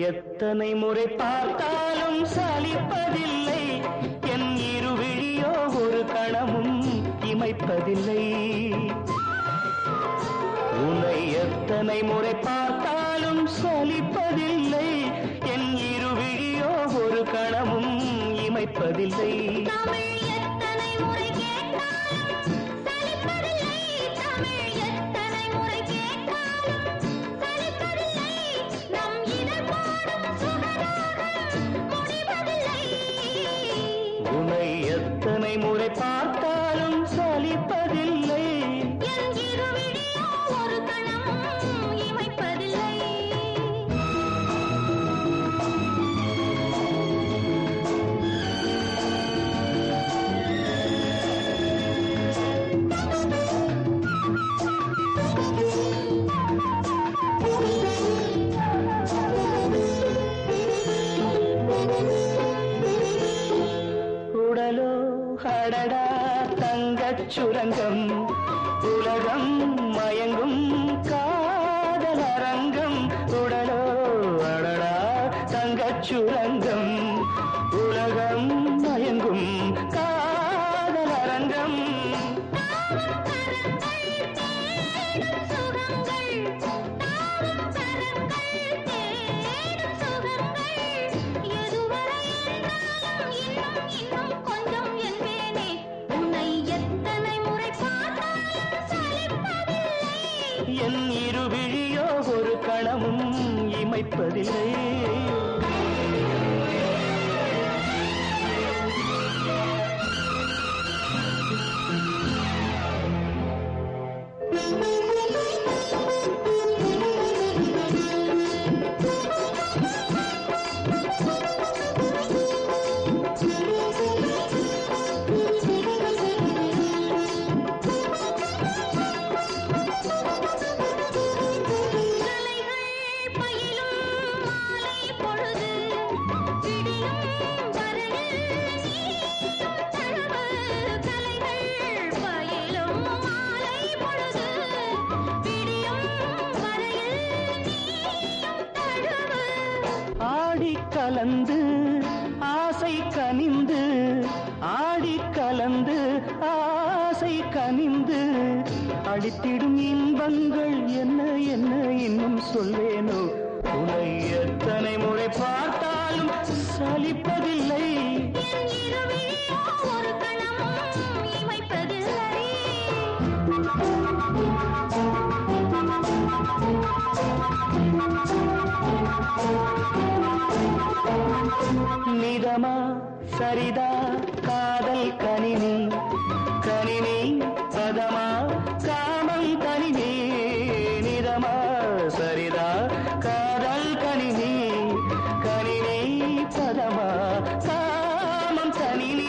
எத்தனை முறை பார்த்தாலும் சலிப்பதில்லை என் இருவிழியோ ஒரு கணமும் இமைப்பதில்லை உன்னை எத்தனை முறை பார்த்தாலும் சலிப்பதில்லை என் இருவிழியோ ஒரு கணமும் இமைப்பதில்லை உன்னை எத்தனை முறை பார்த்தாலும் சலிப்பதில்லை என் இருவிழியோ ஒரு கணமும் இமைப்பதில்லை உடலோ அடடா தங்கச் சுரங்கம் உலகம் மயங்கும் காதல் அரங்கம் உடலோ அடடா தங்கச் சுரங்கம் உலகம் மயங்கும் காதல் அரங்கம் என் இருவிழியோ ஒரு கணமும் இமைப்பதில்லை கலந்து ஆசை கனிந்து ஆடி கலந்து ஆசை கனிந்து அடித்திடும் இன்பங்கள் என்ன என்ன இன்னும் சொல்லேனோ உன்னை எத்தனை முறை பார்த்தாலும் சலிப்பதில்லை ஒரு கணமும் இமைப்பதில்லை நிதமா சரிதா காதல் கணினி கணினி பதமா காமம் கணினி நிதமா சரிதா காதல் கணினி கணினி பதமா காமம் கணினி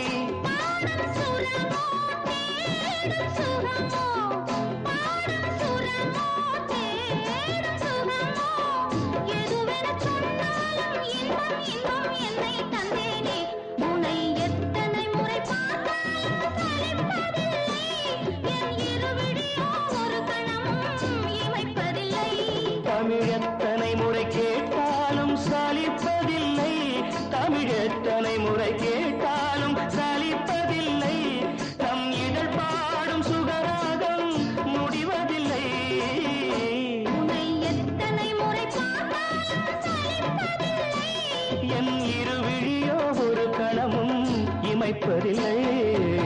தமிழ் எத்தனை முறை கேட்டாலும் சலிப்பதில்லை தமிழ் எத்தனை முறை கேட்டாலும் சலிப்பதில்லை நம் இதழ் பாடும் சுகராகம் முடிவதில்லை உன்னை எத்தனை முறை பார்த்தாலும் சலிப்பதில்லை என் இருவிழியோ ஒரு கணமும் இமைப்பதில்லை